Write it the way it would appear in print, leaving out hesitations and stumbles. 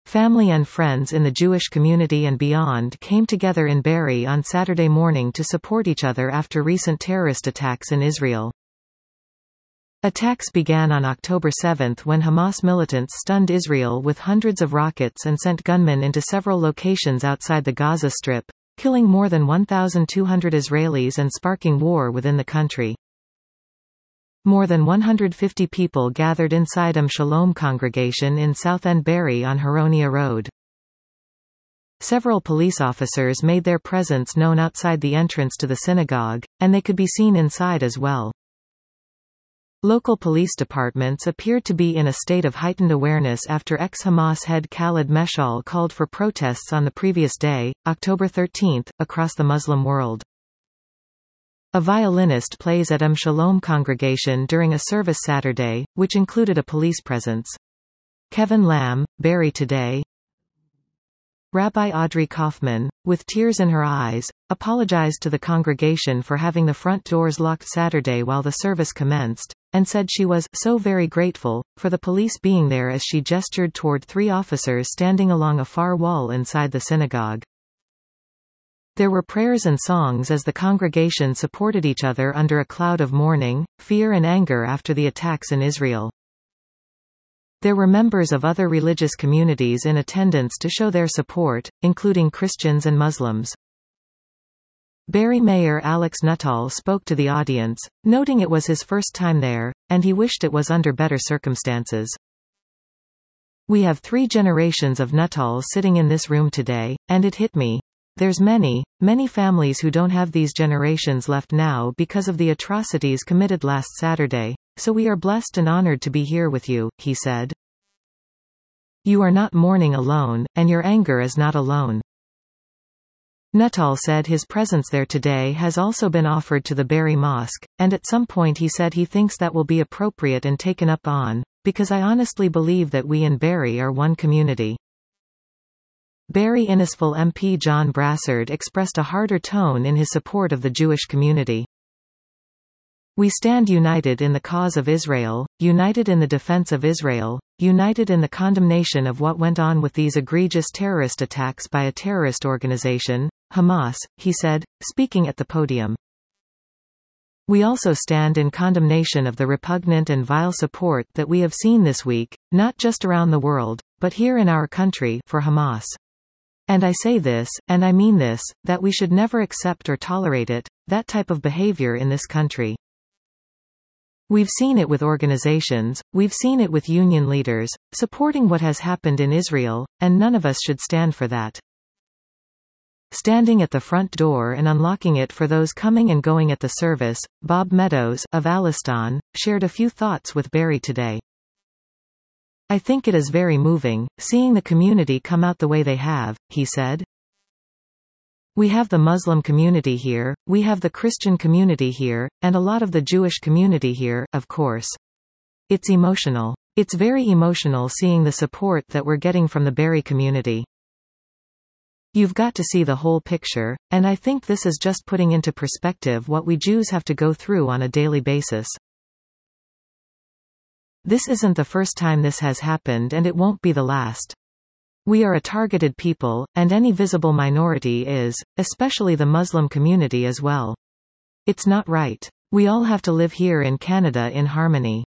Family and friends in the Jewish community and beyond came together in Be'eri on Saturday morning to support each other after recent terrorist attacks in Israel. Attacks began on October 7 when Hamas militants stunned Israel with hundreds of rockets and sent gunmen into several locations outside the Gaza Strip, killing more than 1,200 Israelis and sparking war within the country. More than 150 people gathered inside Shalom congregation in South End Be'eri on Haronia Road. Several police officers made their presence known outside the entrance to the synagogue, and they could be seen inside as well. Local police departments appeared to be in a state of heightened awareness after ex-Hamas head Khaled Meshal called for protests on the previous day, October 13, across the Muslim world. A violinist plays at Shalom congregation during a service Saturday, which included a police presence. Kevin Lamb, Be'eri Today. Rabbi Audrey Kaufman, with tears in her eyes, apologized to the congregation for having the front doors locked Saturday while the service commenced, and said she was so very grateful for the police being there as she gestured toward 3 officers standing along a far wall inside the synagogue. There were prayers and songs as the congregation supported each other under a cloud of mourning, fear and anger after the attacks in Israel. There were members of other religious communities in attendance to show their support, including Christians and Muslims. Be'eri Mayor Alex Nuttall spoke to the audience, noting it was his first time there, and he wished it was under better circumstances. "We have 3 generations of Nuttalls sitting in this room today, and it hit me. There's many families who don't have these generations left now because of the atrocities committed last Saturday, so we are blessed and honored to be here with you," he said. "You are not mourning alone, and your anger is not alone." Nuttall said his presence there today has also been offered to the Be'eri Mosque, and at some point he said he thinks that will be appropriate and taken up on, because I honestly believe that we in Be'eri are one community. Be'eri Innisfil MP John Brassard expressed a harder tone in his support of the Jewish community. "We stand united in the cause of Israel, united in the defense of Israel, united in the condemnation of what went on with these egregious terrorist attacks by a terrorist organization, Hamas," he said, speaking at the podium. "We also stand in condemnation of the repugnant and vile support that we have seen this week, not just around the world, but here in our country, for Hamas. And I say this, and I mean this, that we should never accept or tolerate it, that type of behavior in this country. We've seen it with organizations, we've seen it with union leaders, supporting what has happened in Israel, and none of us should stand for that. Standing at the front door and unlocking it for those coming and going at the service, Bob Meadows, of Alistan, shared a few thoughts with Be'eri Today. "I think it is very moving, seeing the community come out the way they have," he said. "We have the Muslim community here, we have the Christian community here, and a lot of the Jewish community here, of course. It's emotional. It's very emotional seeing the support that we're getting from the Be'eri community. You've got to see the whole picture, and I think this is just putting into perspective what we Jews have to go through on a daily basis. This isn't the first time this has happened and it won't be the last. We are a targeted people, and any visible minority is, especially the Muslim community as well. It's not right. We all have to live here in Canada in harmony.